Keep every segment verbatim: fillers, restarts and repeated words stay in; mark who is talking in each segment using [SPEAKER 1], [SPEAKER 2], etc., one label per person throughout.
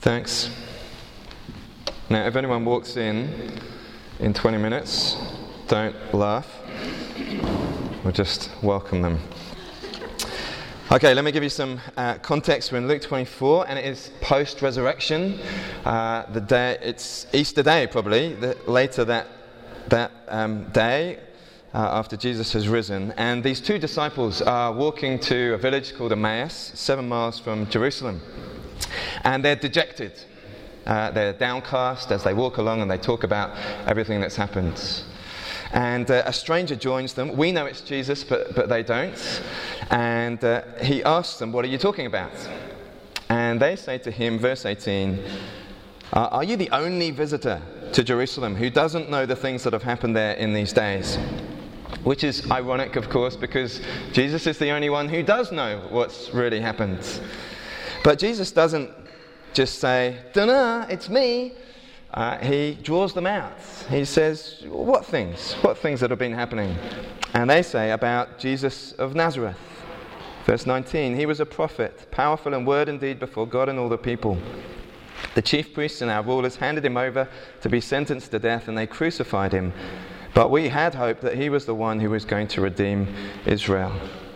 [SPEAKER 1] Thanks. Now, if anyone walks in in twenty minutes, don't laugh. We'll just welcome them. Okay, let me give you some uh, context. We're in Luke twenty-four, and it is post-resurrection. Uh, the day, it's Easter Day, probably. The, later that that um, day, uh, after Jesus has risen, and these two disciples are walking to a village called Emmaus, seven miles from Jerusalem, and they're dejected. Uh, they're downcast as they walk along, and they talk about everything that's happened. And uh, a stranger joins them. We know it's Jesus, but, but they don't. And uh, he asks them, "What are you talking about?" And they say to him, verse eighteen, uh, "Are you the only visitor to Jerusalem who doesn't know the things that have happened there in these days?" Which is ironic, of course, because Jesus is the only one who does know what's really happened. But Jesus doesn't just say, "Dunno, it's me." Uh, he draws them out. He says, what things? What things that have been happening? And they say about Jesus of Nazareth. Verse nineteen, "He was a prophet, powerful in word and deed before God and all the people. The chief priests and our rulers handed him over to be sentenced to death, and they crucified him. But we had hoped that he was the one who was going to redeem Israel."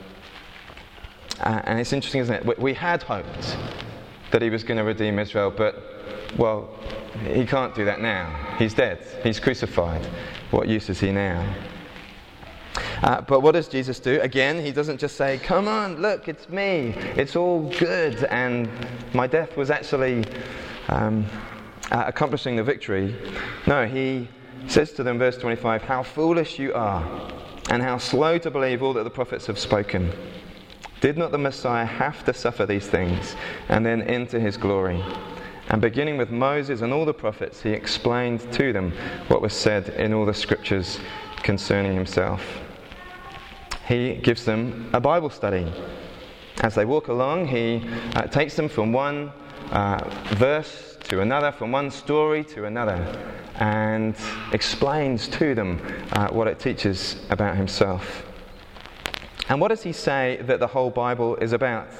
[SPEAKER 1] Uh, and it's interesting, isn't it? We, we had hoped that he was going to redeem Israel, but, well, he can't do that now. He's dead. He's crucified. What use is he now? Uh, but what does Jesus do? Again, he doesn't just say, "Come on, look, it's me. It's all good, and my death was actually um, uh, accomplishing the victory." No, he says to them, verse twenty-five, "How foolish you are, and how slow to believe all that the prophets have spoken. Did not the Messiah have to suffer these things and then enter his glory?" And beginning with Moses and all the prophets, he explained to them what was said in all the scriptures concerning himself. He gives them a Bible study. As they walk along, he uh, takes them from one uh, verse to another, from one story to another, and explains to them uh, what it teaches about himself. And what does he say that the whole Bible is about?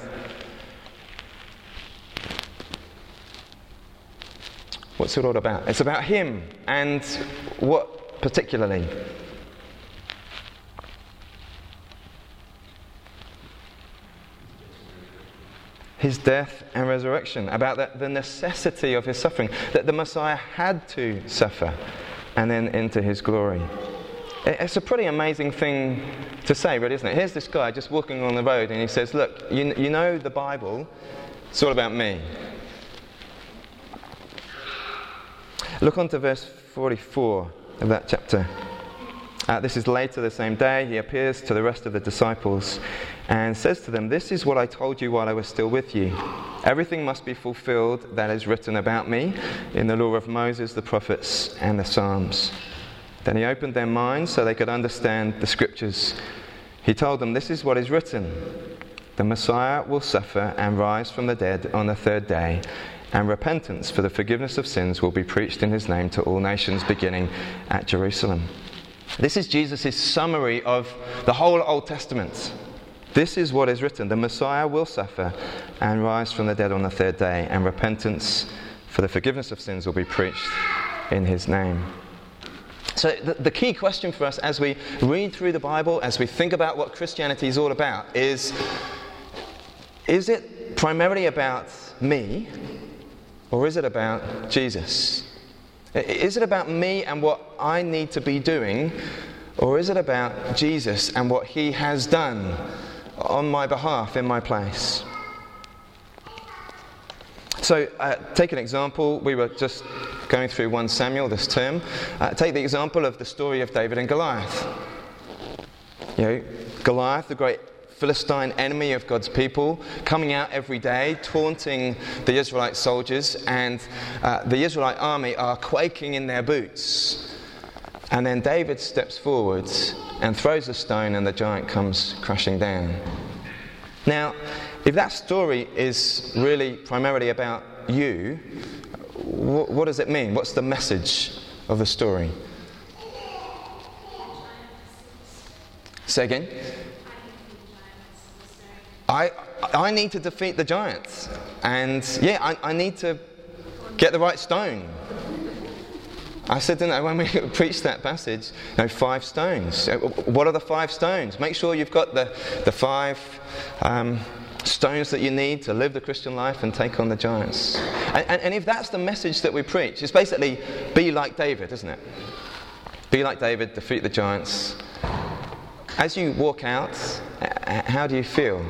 [SPEAKER 1] What's it all about? It's about him. And what particularly? His death and resurrection. About the, the necessity of his suffering. That the Messiah had to suffer and then enter his glory. It's a pretty amazing thing to say, really, isn't it? Here's this guy just walking on the road, and he says, "Look, you, you know the Bible, it's all about me." Look on to verse forty-four of that chapter. Uh, this is later the same day. He appears to the rest of the disciples and says to them, "This is what I told you while I was still with you. Everything must be fulfilled that is written about me in the law of Moses, the prophets, and the Psalms." Then he opened their minds so they could understand the scriptures. He told them, "This is what is written. The Messiah will suffer and rise from the dead on the third day, and repentance for the forgiveness of sins will be preached in his name to all nations, beginning at Jerusalem." This is Jesus' summary of the whole Old Testament. This is what is written. The Messiah will suffer and rise from the dead on the third day, and repentance for the forgiveness of sins will be preached in his name. So the, the key question for us as we read through the Bible, as we think about what Christianity is all about, is, is it primarily about me, or is it about Jesus? Is it about me and what I need to be doing, or is it about Jesus and what he has done on my behalf, in my place? So, uh, take an example. We were just going through First Samuel this term. Uh, take the example of the story of David and Goliath. You know, Goliath, the great Philistine enemy of God's people, coming out every day, taunting the Israelite soldiers, and uh, the Israelite army are quaking in their boots. And then David steps forward and throws a stone, and the giant comes crashing down. Now, if that story is really primarily about you, wh- what does it mean? What's the message of the story? Say again? I I need to defeat the giants. And yeah, I, I need to Get the right stone. I said, didn't I, when we preached that passage, you know, five stones. What are the five stones? Make sure you've got the, the five um, stones that you need to live the Christian life and take on the giants. And, and, and if that's the message that we preach, it's basically be like David, isn't it? Be like David, defeat the giants. As you walk out, how do you feel?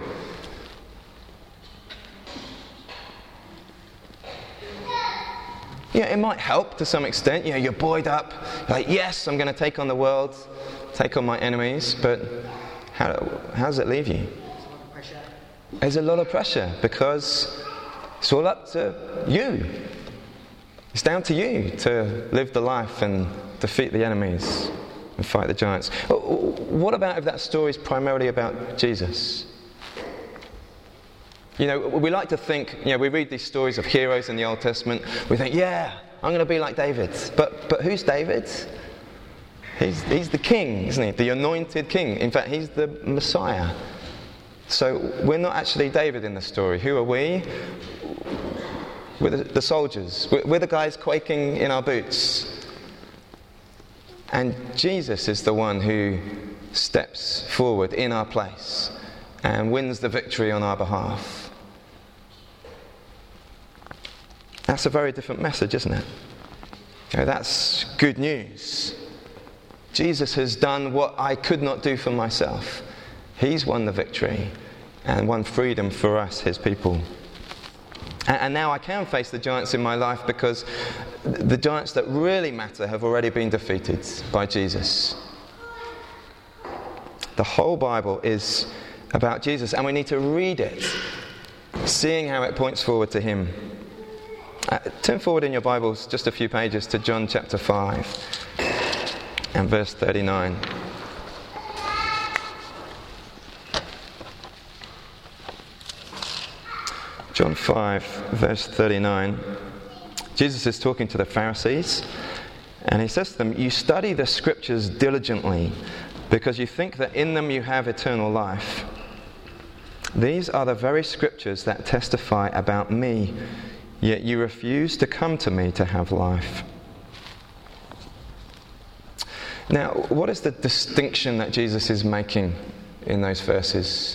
[SPEAKER 1] Yeah, it might help to some extent. You know, you're buoyed up. You're like, yes, I'm going to take on the world, take on my enemies. But how, how does it leave you? There's a lot of pressure because it's all up to you. It's down to you to live the life and defeat the enemies and fight the giants. What about if that story is primarily about Jesus? You know, we like to think, you know, we read these stories of heroes in the Old Testament. We think, yeah, I'm going to be like David. But but who's David? He's, he's the king, isn't he? The anointed king. In fact, he's the Messiah. So we're not actually David in the story. Who are we? We're the, the soldiers. We're, we're the guys quaking in our boots. And Jesus is the one who steps forward in our place and wins the victory on our behalf. That's a very different message, isn't it? You know, that's good news. Jesus has done what I could not do for myself. He's won the victory and won freedom for us, his people. And, and now I can face the giants in my life because the giants that really matter have already been defeated by Jesus. The whole Bible is about Jesus, and we need to read it, seeing how it points forward to him. Uh, turn forward in your Bibles just a few pages to John chapter five and verse thirty-nine. John five, verse thirty-nine. Jesus is talking to the Pharisees, and he says to them, "You study the scriptures diligently, because you think that in them you have eternal life. These are the very scriptures that testify about me, yet you refuse to come to me to have life." Now, what is the distinction that Jesus is making in those verses?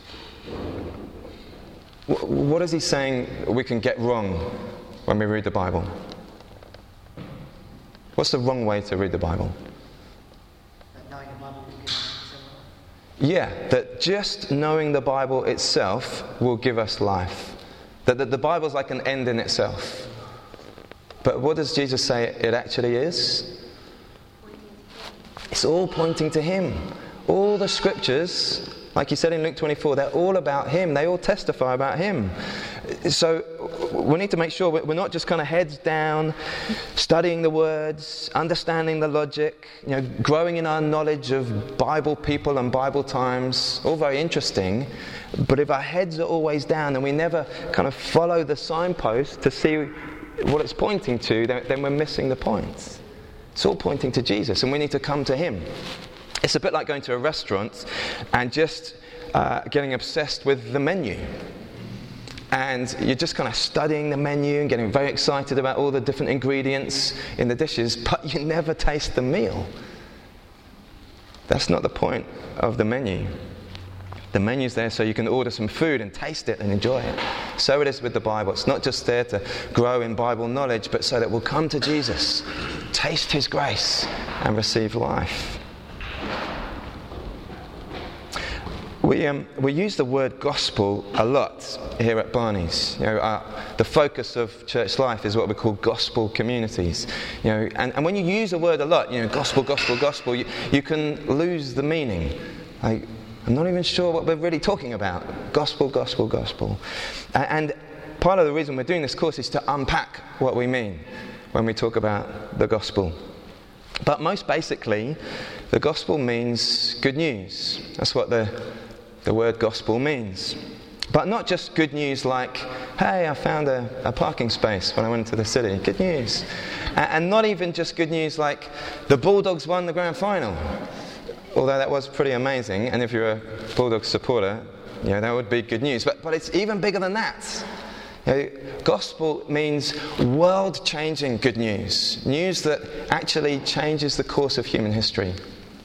[SPEAKER 1] What is he saying we can get wrong when we read the Bible? What's the wrong way to read the Bible? Yeah, that just knowing the Bible itself will give us life. That, that the Bible's like an end in itself. But what does Jesus say it actually is? It's all pointing to him. All the scriptures, like he said in Luke twenty-four, they're all about him. They all testify about him. So we need to make sure we're not just kind of heads down, studying the words, understanding the logic, you know, growing in our knowledge of Bible people and Bible times. All very interesting. But if our heads are always down and we never kind of follow the signpost to see what it's pointing to, then, then we're missing the point. It's all pointing to Jesus, and we need to come to him. It's a bit like going to a restaurant and just uh, getting obsessed with the menu. And you're just kind of studying the menu and getting very excited about all the different ingredients in the dishes, but you never taste the meal. That's not the point of the menu. The menu's there so you can order some food and taste it and enjoy it. So it is with the Bible. It's not just there to grow in Bible knowledge, but so that we'll come to Jesus, taste his grace, and receive life. We um, we use the word gospel a lot here at Barney's. You know, our, the focus of church life is what we call gospel communities. You know, and, and when you use a word a lot, you know, gospel, gospel, gospel, you, you can lose the meaning. Like, I'm not even sure what we're really talking about. Gospel, gospel, gospel. And part of the reason we're doing this course is to unpack what we mean when we talk about the gospel. But most basically, the gospel means good news. That's what the the word gospel means. But not just good news like, hey, I found a, a parking space when I went into the city. Good news. And, and not even just good news like the Bulldogs won the grand final. Although that was pretty amazing, and if you're a Bulldogs supporter, you know, that would be good news. But but it's even bigger than that. You know, gospel means world-changing good news, news that actually changes the course of human history.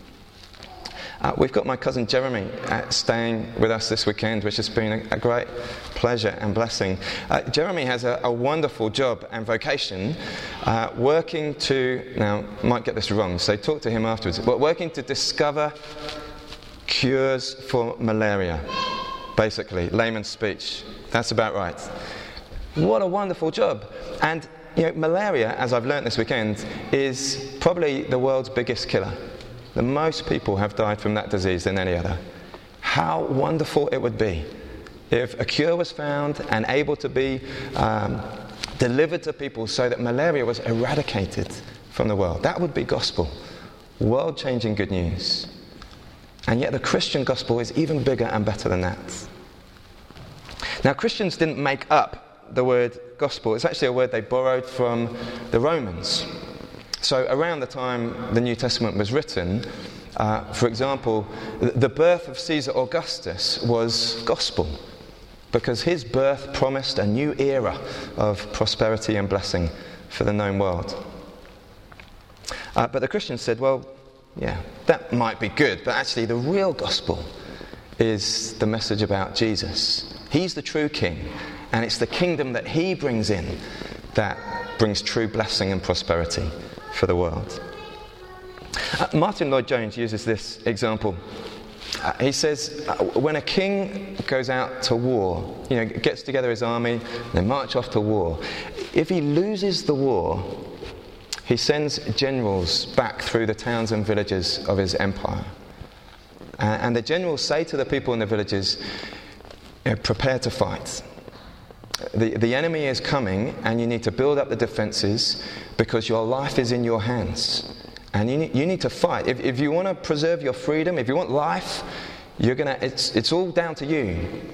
[SPEAKER 1] Uh, we've got my cousin Jeremy uh, staying with us this weekend, which has been a, a great pleasure and blessing. Uh, Jeremy has a, a wonderful job and vocation, uh, working to, now I might get this wrong, so talk to him afterwards, but working to discover cures for malaria, basically, layman's speech. That's about right. What a wonderful job. And you know, malaria, as I've learnt this weekend, is probably the world's biggest killer. The most people have died from that disease than any other. How wonderful it would be if a cure was found and able to be um, delivered to people so that malaria was eradicated from the world. That would be gospel. World-changing good news. And yet the Christian gospel is even bigger and better than that. Now, Christians didn't make up the word gospel. It's actually a word they borrowed from the Romans. So around the time the New Testament was written, uh, for example, the birth of Caesar Augustus was gospel, because his birth promised a new era of prosperity and blessing for the known world. Uh, but the Christians said, well, yeah, that might be good, but actually the real gospel is the message about Jesus. He's the true king, and it's the kingdom that he brings in that brings true blessing and prosperity for the world. Uh, Martin Lloyd-Jones uses this example. Uh, he says, uh, when a king goes out to war, you know, gets together his army, they march off to war. If he loses the war, he sends generals back through the towns and villages of his empire. Uh, and the generals say to the people in the villages, you know, prepare to fight. The, the enemy is coming, and you need to build up the defences because your life is in your hands. And you need, you need to fight. If, if you want to preserve your freedom, if you want life, you're gonna. It's, it's all down to you.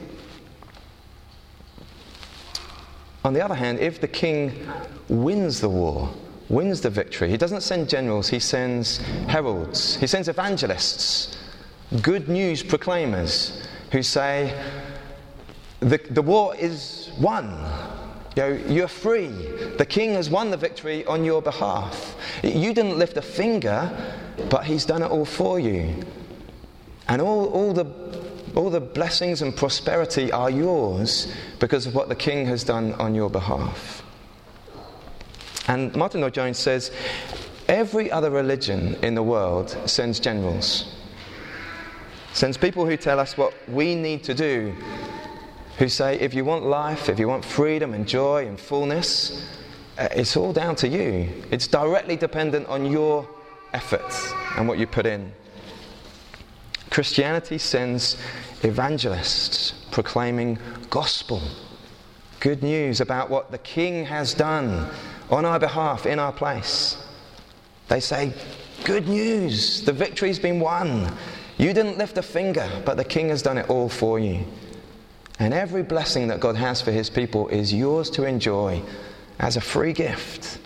[SPEAKER 1] On the other hand, if the king wins the war, wins the victory, he doesn't send generals, he sends heralds, he sends evangelists, good news proclaimers who say, The, the war is won. You know, you're free. The king has won the victory on your behalf. You didn't lift a finger, but he's done it all for you. And all, all the all the blessings and prosperity are yours because of what the king has done on your behalf. And Martin Lloyd-Jones says, every other religion in the world sends generals. Sends people who tell us what we need to do, who say, if you want life, if you want freedom and joy and fullness, uh, it's all down to you. It's directly dependent on your efforts and what you put in. Christianity sends evangelists proclaiming gospel, good news about what the King has done on our behalf, in our place. They say, good news, the victory's been won. You didn't lift a finger, but the King has done it all for you. And every blessing that God has for his people is yours to enjoy as a free gift.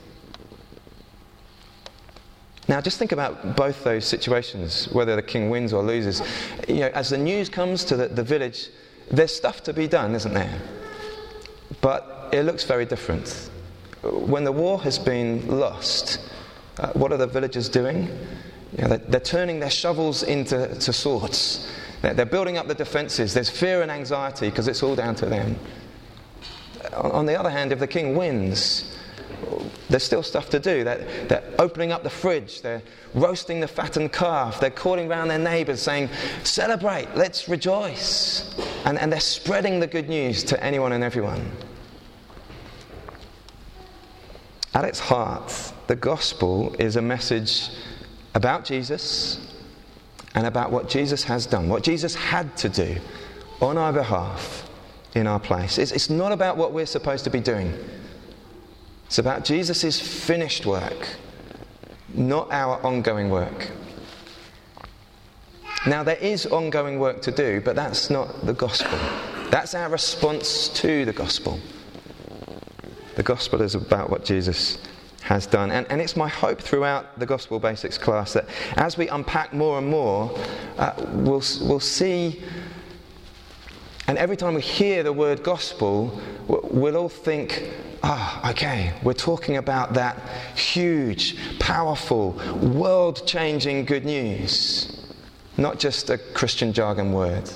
[SPEAKER 1] Now just think about both those situations, whether the king wins or loses. You know, as the news comes to the, the village, there's stuff to be done, isn't there? But it looks very different. When the war has been lost, uh, what are the villagers doing? You know, they're, they're turning their shovels into to swords. They're building up the defences. There's fear and anxiety because it's all down to them. On the other hand, if the king wins, there's still stuff to do. They're, they're opening up the fridge. They're roasting the fattened calf. They're calling round their neighbours saying, celebrate, let's rejoice. And, and they're spreading the good news to anyone and everyone. At its heart, the gospel is a message about Jesus and about what Jesus has done, what Jesus had to do on our behalf, in our place. It's, it's not about what we're supposed to be doing. It's about Jesus' finished work, not our ongoing work. Now, there is ongoing work to do, but that's not the gospel. That's our response to the gospel. The gospel is about what Jesus has done. And, and it's my hope throughout the Gospel Basics class that as we unpack more and more, uh, we'll, we'll see And every time we hear the word gospel, we'll all think, ah, oh, okay, we're talking about that huge, powerful, world-changing good news, not just a Christian jargon word.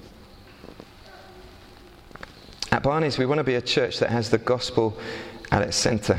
[SPEAKER 1] At Barney's, we want to be a church that has the gospel at its centre.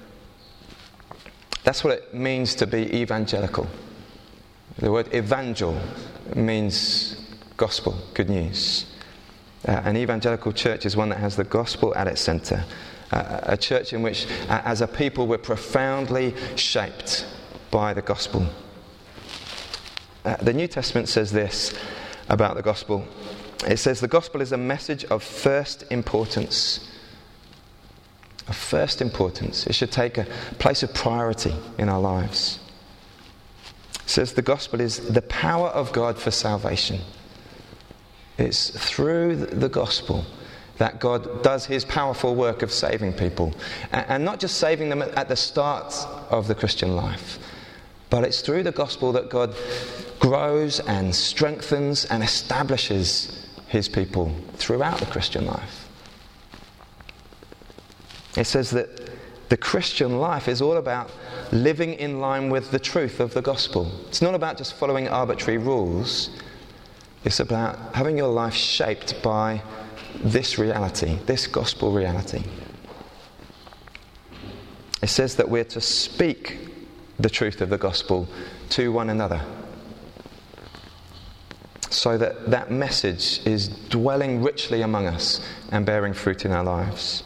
[SPEAKER 1] That's what it means to be evangelical. The word evangel means gospel, good news. Uh, an evangelical church is one that has the gospel at its centre. Uh, a church in which, uh, as a people, we're profoundly shaped by the gospel. Uh, the New Testament says this about the gospel. It says the gospel is a message of first importance. Of first importance. It should take a place of priority in our lives. It says the gospel is the power of God for salvation. It's through the gospel that God does his powerful work of saving people. And not just saving them at the start of the Christian life, but it's through the gospel that God grows and strengthens and establishes his people throughout the Christian life. It says that the Christian life is all about living in line with the truth of the gospel. It's not about just following arbitrary rules. It's about having your life shaped by this reality, this gospel reality. It says that we're to speak the truth of the gospel to one another, so that that message is dwelling richly among us and bearing fruit in our lives.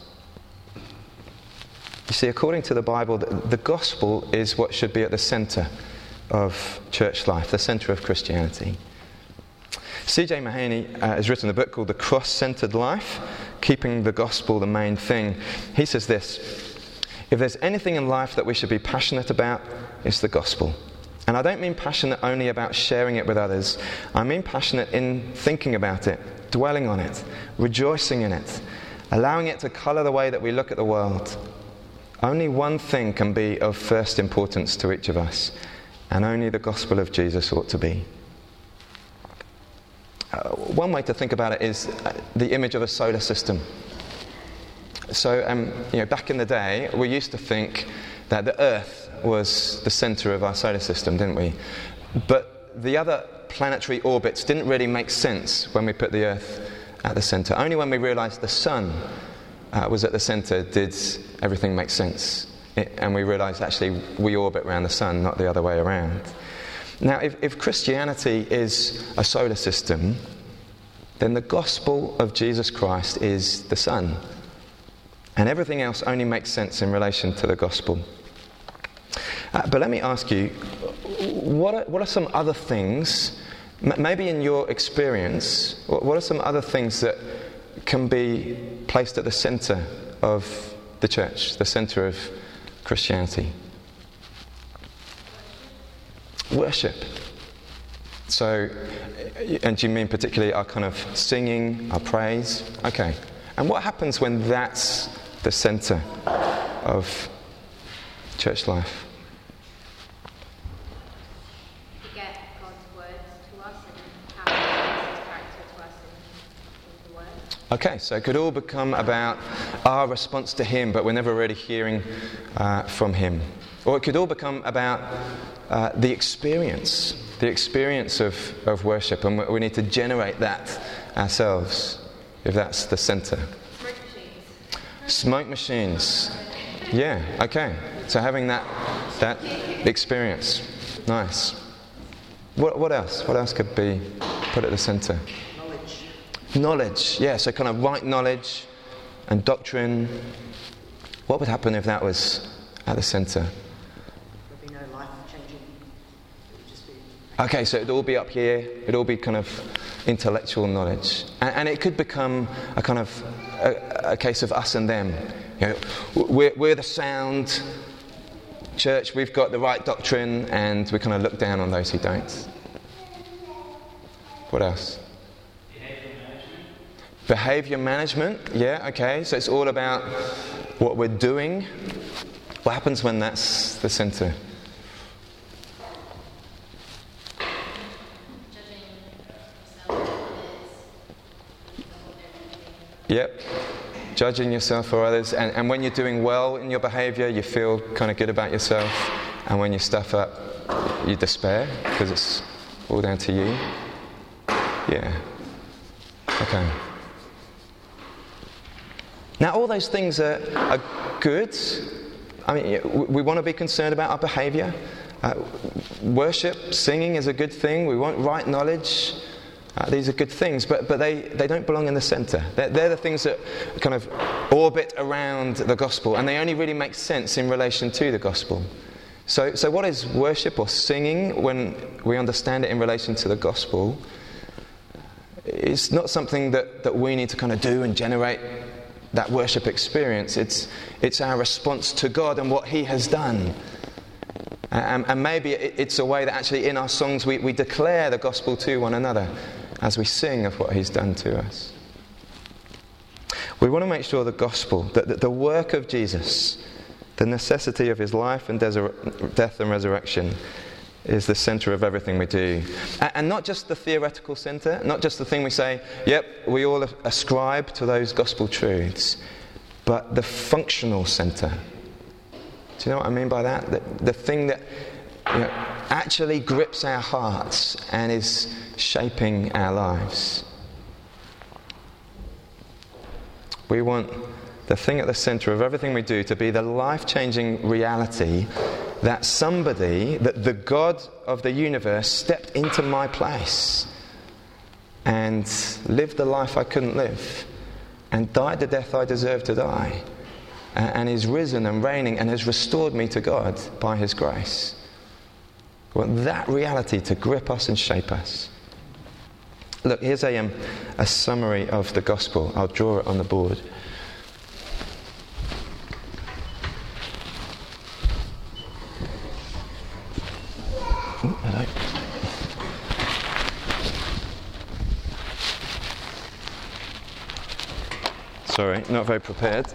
[SPEAKER 1] You see, according to the Bible, the gospel is what should be at the centre of church life, the centre of Christianity. C J Mahaney uh, has written a book called The Cross-Centered Life, Keeping the Gospel the Main Thing. He says this: if there's anything in life that we should be passionate about, it's the gospel. And I don't mean passionate only about sharing it with others. I mean passionate in thinking about it, dwelling on it, rejoicing in it, allowing it to colour the way that we look at the world. Only one thing can be of first importance to each of us, and only the gospel of Jesus ought to be. Uh, one way to think about it is uh, the image of a solar system. So, um, you know, back in the day, we used to think that the Earth was the centre of our solar system, didn't we? But the other planetary orbits didn't really make sense when we put the Earth at the centre. Only when we realised the Sun uh, was at the centre did everything make sense. It, and we realised actually we orbit around the Sun, not the other way around. Now, if, if Christianity is a solar system, then the gospel of Jesus Christ is the Sun. And everything else only makes sense in relation to the gospel. Uh, but let me ask you, what are, what are some other things, m- maybe in your experience, what, what are some other things that can be placed at the centre of the church, the centre of Christianity? Worship. So, and do you mean particularly our kind of singing, our praise? Okay. And what happens when that's the centre of church life?
[SPEAKER 2] We get God's words to us and how He gives His character to us in, in the Word.
[SPEAKER 1] Okay, so it could all become about our response to Him, but we're never really hearing uh, from Him. Or it could all become about uh, the experience, the experience of, of worship, and we need to generate that ourselves, if that's the centre.
[SPEAKER 2] Smoke machines.
[SPEAKER 1] Smoke machines. Yeah, okay. So having that that experience. Nice. What what else? What else could be put at the centre?
[SPEAKER 3] Knowledge.
[SPEAKER 1] Knowledge. Yeah, so kind of right knowledge and doctrine. What would happen if that was at the centre?
[SPEAKER 3] There'd be no life changing. It would just be.
[SPEAKER 1] Okay, so it'd all be up here. It'd all be kind of intellectual knowledge, and, and it could become a kind of a, a case of us and them. You know, we're, we're the sound church. We've got the right doctrine, and we kind of look down on those who don't. What else? Behaviour management. Behaviour management. Yeah. Okay. So it's all about what we're doing. What happens when that's the centre? Yep. Judging yourself or others. And, and when you're doing well in your behavior, you feel kind of good about yourself. And when you stuff up, you despair because it's all down to you. Yeah. Okay. Now, all those things are, are good. I mean, we want to be concerned about our behavior. Uh, worship, singing is a good thing. We want right knowledge. Uh, these are good things, but, but they, they don't belong in the centre. They're, they're the things that kind of orbit around the gospel, and they only really make sense in relation to the gospel. So, so what is worship or singing when we understand it in relation to the gospel? It's not something that, that we need to kind of do and generate that worship experience. It's, it's our response to God and what He has done. And, and maybe it's a way that actually in our songs we, we declare the gospel to one another as we sing of what He's done to us. We want to make sure the gospel, that, that the work of Jesus, the necessity of His life and desur- death and resurrection, is the centre of everything we do. And, and not just the theoretical centre, not just the thing we say, yep, we all ascribe to those gospel truths, but the functional centre. Do you know what I mean by that? The, the thing that, you know, actually grips our hearts and is shaping our lives. We want the thing at the centre of everything we do to be the life-changing reality that somebody, that the God of the universe stepped into my place and lived the life I couldn't live and died the death I deserved to die, and is risen and reigning and has restored me to God by His grace. We want that reality to grip us and shape us. Look, here's a, um, a summary of the gospel. I'll draw it on the board. Oh, hello. Sorry, not very prepared.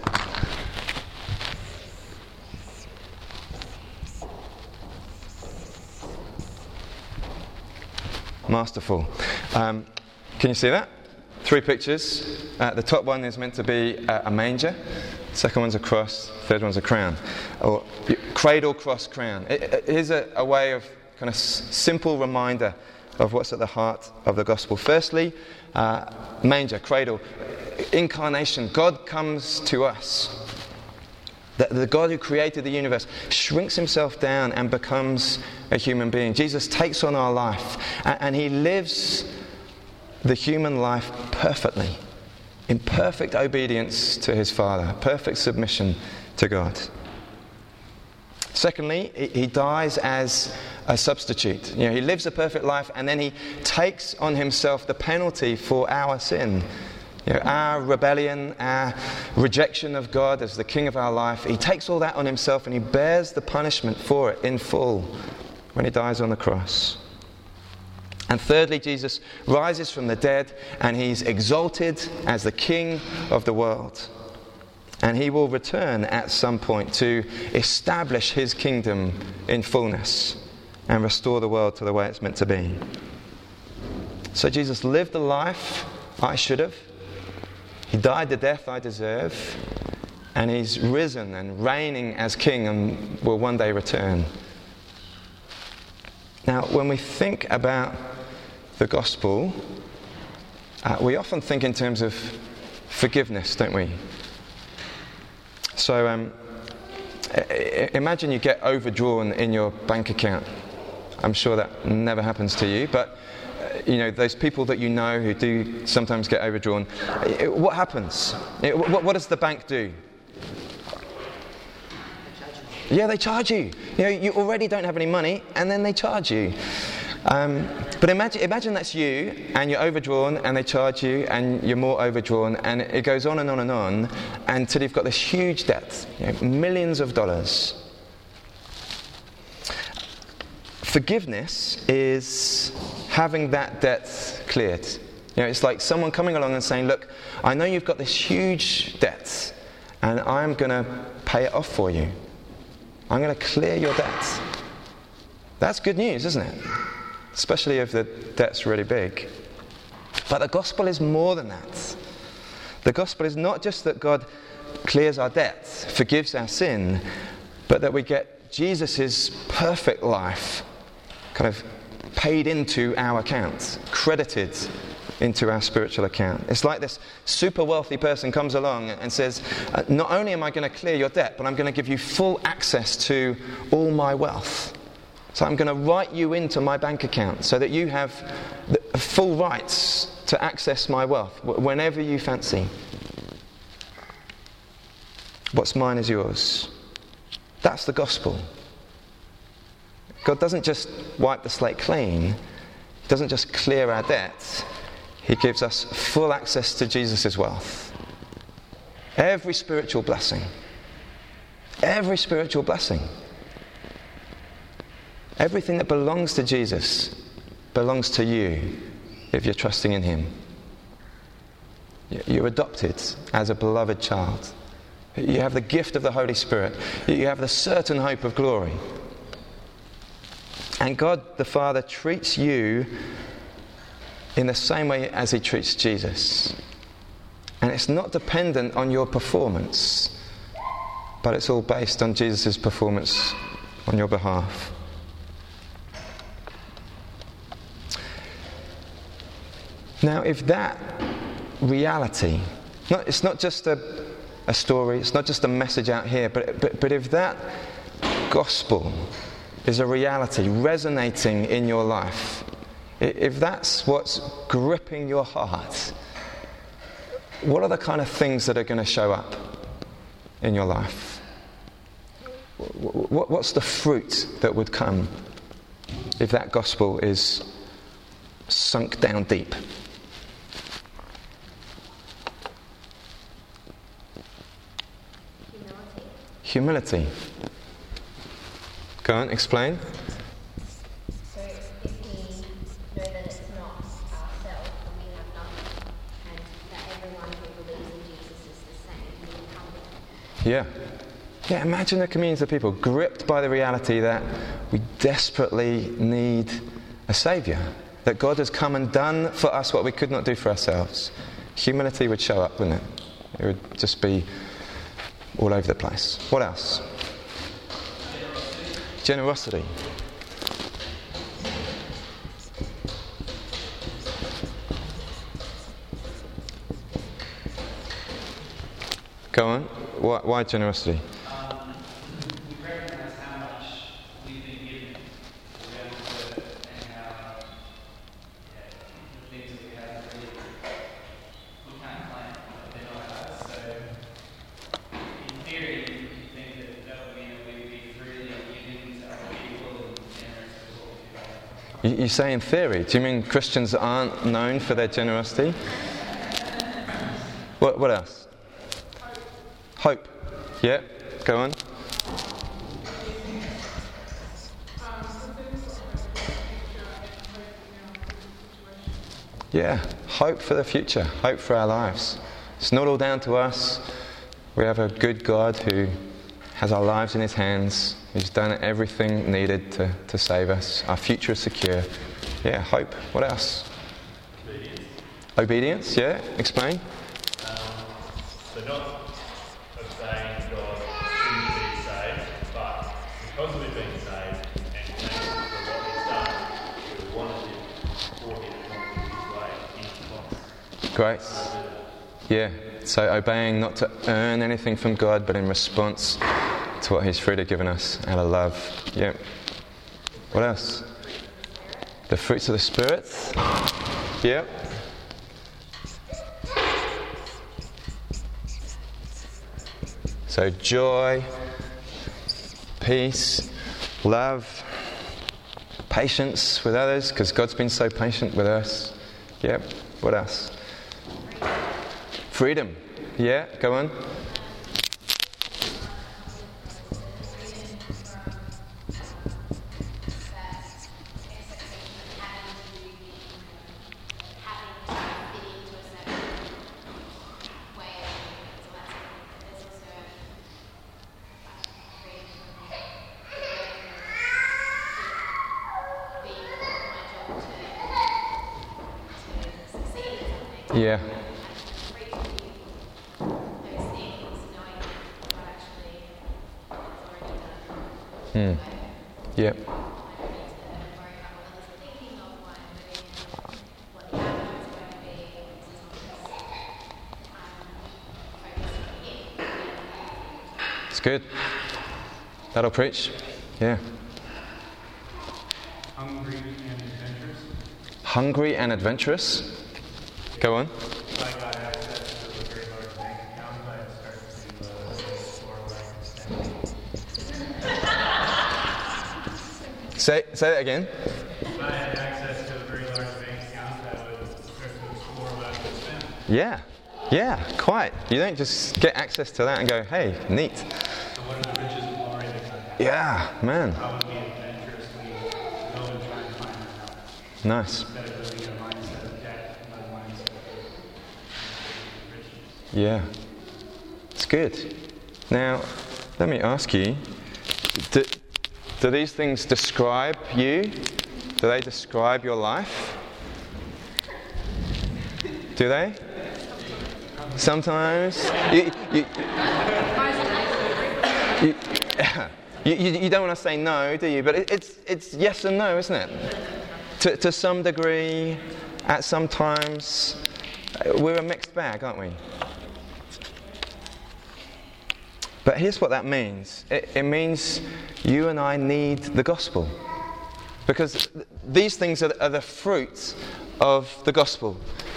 [SPEAKER 1] Masterful. Um, can you see that? Three pictures. Uh, the top one is meant to be uh, a manger. Second one's a cross. Third one's a crown. Or cradle, cross, crown. It, it, here's a, a way of kind of s- simple reminder of what's at the heart of the gospel. Firstly, uh, manger, cradle, incarnation. God comes to us. The, the God who created the universe shrinks Himself down and becomes a human being. Jesus takes on our life and, and He lives the human life perfectly, in perfect obedience to His Father, perfect submission to God. Secondly, He, he dies as a substitute. You know, He lives a perfect life and then He takes on Himself the penalty for our sin. You know, our rebellion, our rejection of God as the King of our life. He takes all that on Himself and He bears the punishment for it in full when He dies on the cross. And thirdly, Jesus rises from the dead and He's exalted as the King of the world. And He will return at some point to establish His kingdom in fullness and restore the world to the way it's meant to be. So Jesus lived the life I should have. He died the death I deserve, and He's risen and reigning as King and will one day return. Now, when we think about the gospel, uh, we often think in terms of forgiveness, don't we? So, um, imagine you get overdrawn in your bank account. I'm sure that never happens to you, but you know, those people that you know who do sometimes get overdrawn, what happens? What does the bank do? Yeah, they charge you. You know, you already don't have any money, and then they charge you. Um, but imagine, imagine that's you, and you're overdrawn, and they charge you, and you're more overdrawn, and it goes on and on and on, until you've got this huge debt, you know, millions of dollars. Forgiveness is having that debt cleared. You know, it's like someone coming along and saying, look, I know you've got this huge debt, and I'm going to pay it off for you. I'm going to clear your debt. That's good news, isn't it? Especially if the debt's really big. But the gospel is more than that. The gospel is not just that God clears our debts, forgives our sin, but that we get Jesus' perfect life kind of paid into our account, credited into our spiritual account. It's like this super wealthy person comes along and says, uh, not only am I going to clear your debt, but I'm going to give you full access to all my wealth. So I'm going to write you into my bank account so that you have the full rights to access my wealth whenever you fancy. What's mine is yours. That's the gospel. God doesn't just wipe the slate clean. He doesn't just clear our debts. He gives us full access to Jesus' wealth. Every spiritual blessing. Every spiritual blessing. Everything that belongs to Jesus belongs to you if you're trusting in him. You're adopted as a beloved child. You have the gift of the Holy Spirit. You have the certain hope of glory. And God the Father treats you in the same way as he treats Jesus. And it's not dependent on your performance, but it's all based on Jesus' performance on your behalf. Now, if that reality, not, it's not just a, a story, it's not just a message out here, but, but, but if that gospel is a reality resonating in your life, if that's what's gripping your heart, what are the kind of things that are going to show up in your life? What's the fruit that would come if that gospel is sunk down deep? Humility. Go on, explain.
[SPEAKER 2] So if we know that it's not ourselves and we have nothing, and that everyone who believes in Jesus is the same, we become it.
[SPEAKER 1] Yeah. Yeah, imagine a community of people gripped by the reality that we desperately need a saviour. That God has come and done for us what we could not do for ourselves. Humility would show up, wouldn't it? It would just be all over the place. What else? Generosity. Go on. Why, why generosity?
[SPEAKER 4] Um, we recognise how much we've been given, we have to, and how yeah, the things that we have really, we can't plan, but they're not ours. So, in theory, you think that that would mean that we'd be freely giving to other people and generous to what we do.
[SPEAKER 1] You, you say in theory. Do you mean Christians aren't known for their generosity? What, what else? Hope. Yeah, go on. Yeah, hope for the future, hope for our lives. It's not all down to us. We have a good God who has our lives in his hands, who's done everything needed to, to save us. Our future is secure. Yeah, hope. What else?
[SPEAKER 5] Obedience.
[SPEAKER 1] Obedience, yeah, explain.
[SPEAKER 5] Um, so not obeying God to be saved, but because we've been saved and thankful for what he's done, we wanted him for him to his way into us.
[SPEAKER 1] Great. Yeah, so obeying not to earn anything from God, but in response to what he's freely given us out of love. Yeah. What else? The fruits of the Spirit. Yeah. So joy, peace, love, patience with others, because God's been so patient with us. Yep. What else? Freedom. Yeah, go on. Yeah. Mm. Yep. It's good. That'll preach. Yeah.
[SPEAKER 6] Hungry and adventurous.
[SPEAKER 1] Hungry and adventurous. Go on.
[SPEAKER 6] If I got access to a very large bank account, I'd start to uh, explore where I can spend.
[SPEAKER 1] Say say that again.
[SPEAKER 6] If I had access to a very large bank account, I would start to explore what I could spend.
[SPEAKER 1] Yeah. Yeah, quite. You don't just get access to that and go, hey, neat.
[SPEAKER 6] So what are the riches and glory that God has?
[SPEAKER 1] Yeah, man.
[SPEAKER 6] How would we adventurously go and try and find that out?
[SPEAKER 1] Nice.
[SPEAKER 6] Instead of living a mindset of debt, not a mindset of riches.
[SPEAKER 1] Yeah. It's good. Now, let me ask you, do, do these things describe you? Do they describe your life? Do they? Sometimes. You, you, you, you, you, you don't want to say no, do you? But it, it's, it's yes and no, isn't it? To, to some degree, at some times, we're a mixed bag, aren't we? But here's what that means. It, it means you and I need the gospel. Because th- these things are, are the fruit of the gospel.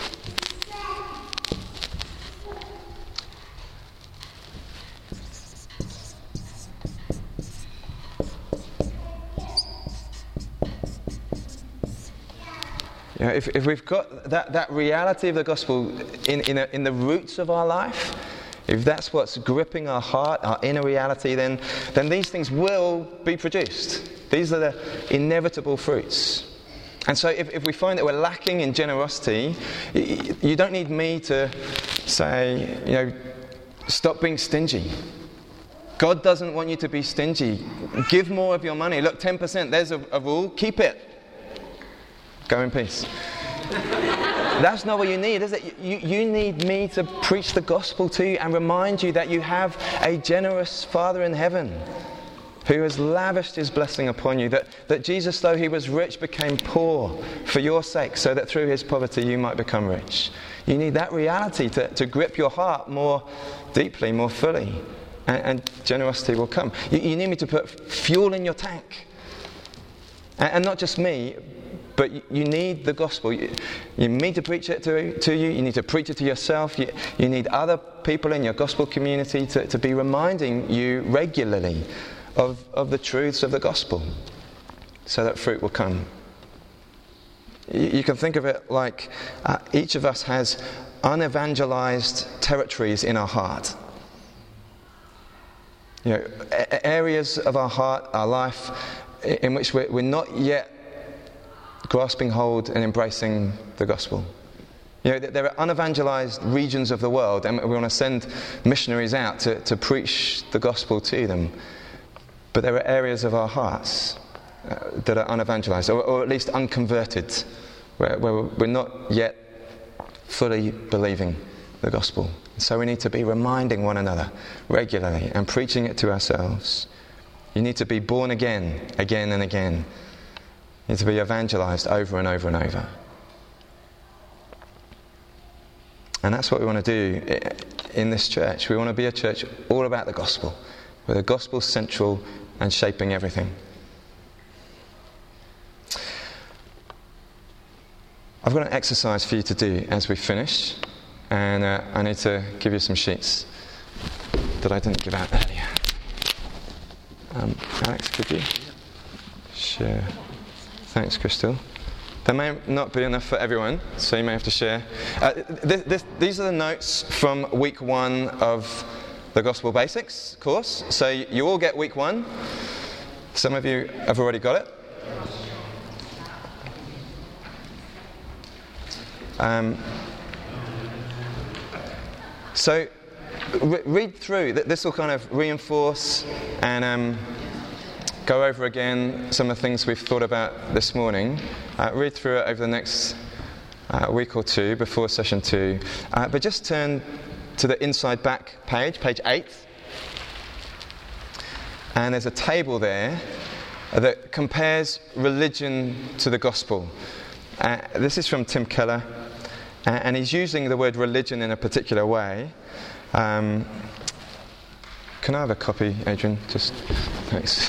[SPEAKER 1] You know, if, if we've got that, that reality of the gospel in, in, a, in the roots of our life, if that's what's gripping our heart, our inner reality, then, then these things will be produced. These are the inevitable fruits. And so if, if we find that we're lacking in generosity, you, you don't need me to say, you know, stop being stingy. God doesn't want you to be stingy. Give more of your money. Look, ten percent, there's a, a rule. Keep it. Go in peace. That's not what you need, is it? You, you need me to preach the gospel to you and remind you that you have a generous Father in heaven who has lavished his blessing upon you, that, that Jesus, though he was rich, became poor for your sake, so that through his poverty you might become rich. You need that reality to, to grip your heart more deeply, more fully, and, and generosity will come. You, you need me to put fuel in your tank. And, and not just me, but you, you need the gospel. You, you need to preach it to, to you. You need to preach it to yourself. You, you need other people in your gospel community to, to be reminding you regularly of, of the truths of the gospel, so that fruit will come. You, you can think of it like uh, each of us has unevangelized territories in our heart. You know, a- areas of our heart, our life, in which we're, we're not yet grasping hold and embracing the gospel. You know, there are unevangelized regions of the world, and we want to send missionaries out to, to preach the gospel to them. But there are areas of our hearts uh, that are unevangelized, or, or at least unconverted, where, where we're not yet fully believing the gospel. So we need to be reminding one another regularly and preaching it to ourselves. You need to be born again, again and again. You need to be evangelized over and over and over. And that's what we want to do in this church. We want to be a church all about the gospel, where the gospel's central and shaping everything. I've got an exercise for you to do as we finish, and uh, I need to give you some sheets that I didn't give out earlier. Um, Alex, could you share? Thanks, Crystal. There may not be enough for everyone, so you may have to share. Uh, this, this, these are the notes from week one of the Gospel Basics course. So you all get week one. Some of you have already got it. Um, so re- read through. This will kind of reinforce and um, go over again some of the things we've thought about this morning. Uh, read through it over the next uh, week or two before session two. Uh, but just turn to the inside back page, page eight. and there's a table there that compares religion to the gospel. Uh, this is from Tim Keller, uh, and he's using the word religion in a particular way. Um, can I have a copy, Adrian? Just thanks.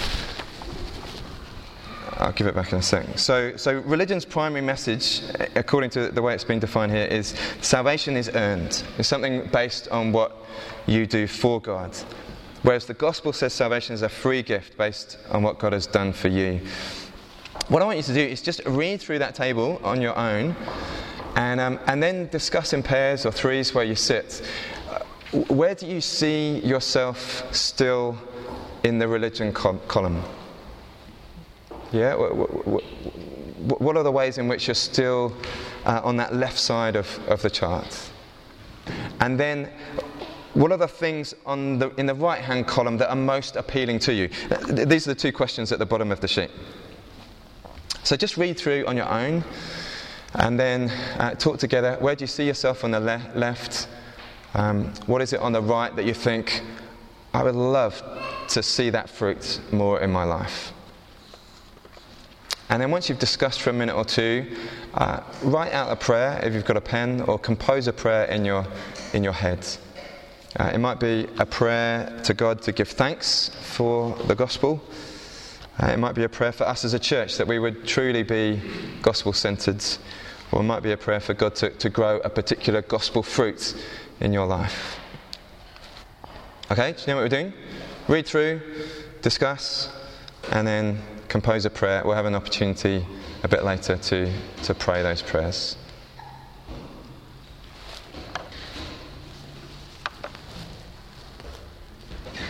[SPEAKER 1] I'll give it back in a second. So, so religion's primary message, according to the way it's been defined here, is salvation is earned. It's something based on what you do for God. Whereas the gospel says salvation is a free gift based on what God has done for you. What I want you to do is just read through that table on your own, and um, and then discuss in pairs or threes where you sit. Uh, where do you see yourself still in the religion col- column? Yeah, what are the ways in which you're still uh, on that left side of, of the chart? And then, what are the things on the in the right-hand column that are most appealing to you? These are the two questions at the bottom of the sheet. So just read through on your own, and then uh, talk together. Where do you see yourself on the le- left? Um, what is it on the right that you think, I would love to see that fruit more in my life? And then once you've discussed for a minute or two, uh, write out a prayer if you've got a pen, or compose a prayer in your in your head. Uh, it might be a prayer to God to give thanks for the gospel. Uh, it might be a prayer for us as a church that we would truly be gospel-centred. Or it might be a prayer for God to, to grow a particular gospel fruit in your life. Okay, do you know what we're doing? Read through, discuss, and then compose a prayer. We'll have an opportunity a bit later to, to pray those prayers.